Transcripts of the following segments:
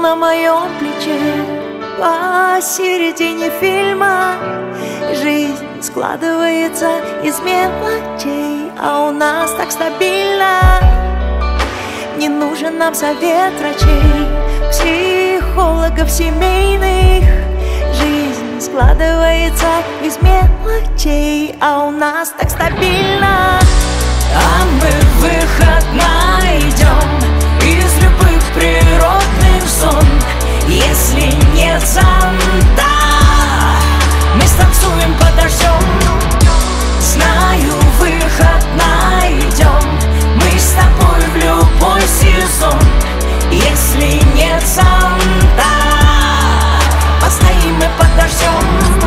на моем плече. Посередине фильма жизнь складывается из мелочей, а у нас так стабильно. Не нужен нам совет врачей, психологов семейных. Жизнь складывается из мелочей, а у нас так стабильно. А мы выход найдем из любых природных зон. Если нет зонта, мы станцуем под дождем. Знаю, выход найдем мы с тобой в любой сезон. Если нет зонта, постоим мы под дождем.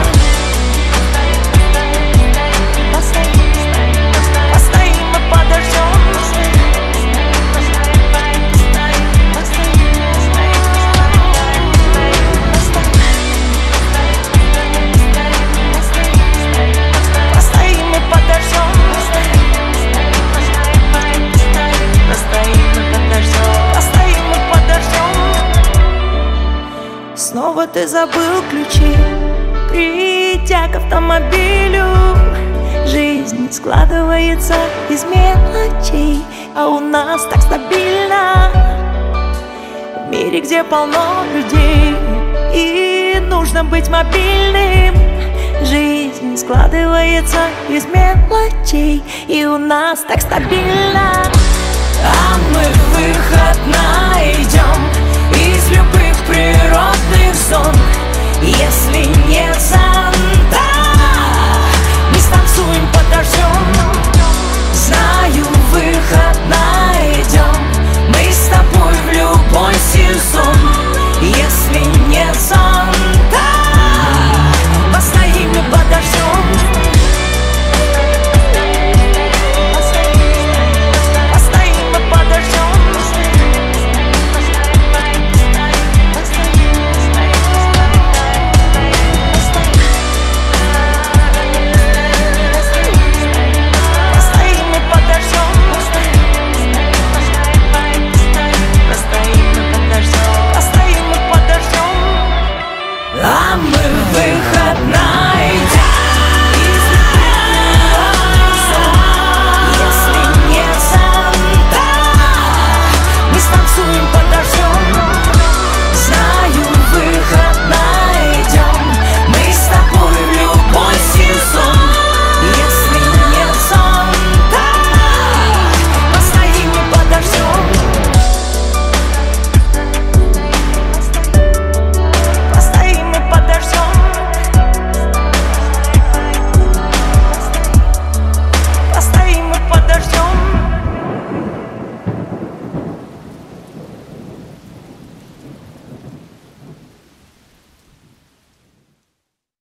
Снова ты забыл ключи, придя к автомобилю. Жизнь складывается из мелочей, а у нас так стабильно. В мире, где полно людей и нужно быть мобильным, жизнь складывается из мелочей, и у нас так стабильно. А мы выход найдем